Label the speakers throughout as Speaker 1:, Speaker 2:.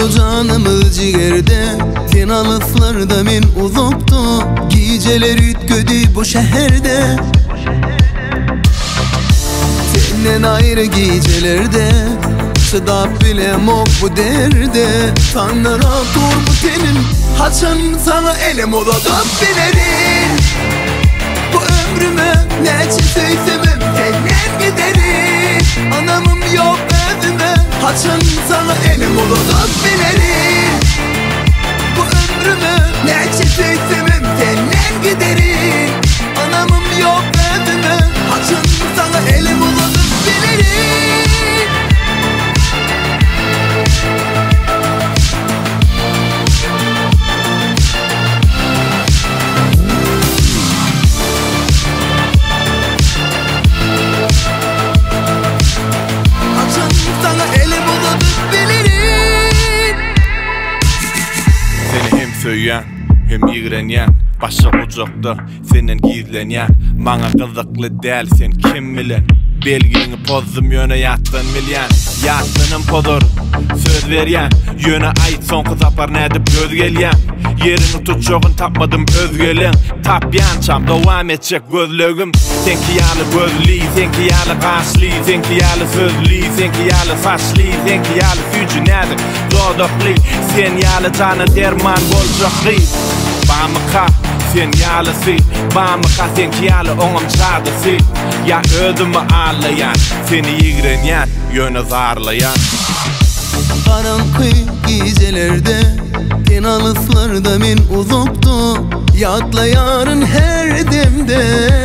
Speaker 1: canımı ciğerde Ten alıflarda men uzuptu Geceler ütködü bu şehirde Senden ayrı gecelerde Çıdap bilemok bu derde Tanrı dur bu tenim Haçan sana elim oladan bilerim Bu ömrüme neçe söysemem Senden giderim Anamım yok evime Haçan sana elim oladan bilerim Bu ömrüme neçe söysemem Senden giderim Anamım yok evime Haçan sana elim oladan bilerim
Speaker 2: Söyyan, hem yigrenyan Başa ucukta senden gizlenyan Bana kızıklı del sen kim bilen Belgini pozdum yöne yattın milyan Yattının podur söz veryan Yöne ait son kızaplar nedip göz gelyan Yerini tutuşoğun tapmadım özgelen Tapyan çam devam edecek gözlögüm Senki yalı gözlü, senki yalı kaşlı Senki yalı sözlü, senki yalı saçlı Senki yalı fücü nedir zodoklu Sen yalı canı derman bolcaklı Bamıka sen yalısı Bamıka senki yalı oğum çadısı Ya ödümü ağlayan Seni yigrenyan yöne zarlayan
Speaker 1: Karanlık gecelerde Ten alıflarda men uzuptu Yatla yarın her demde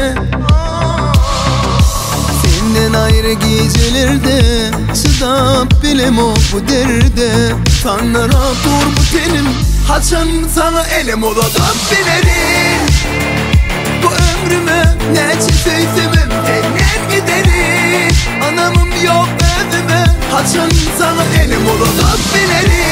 Speaker 1: Senden ayrı gecelerde Çıdap bilemok bu derde Tanrı dur bu tenim Haçan sana elim oladan bilerim Bu ömrüme neçe söysemem Senden giderim Anamım yok evime Haçan sana elim oladan bilerim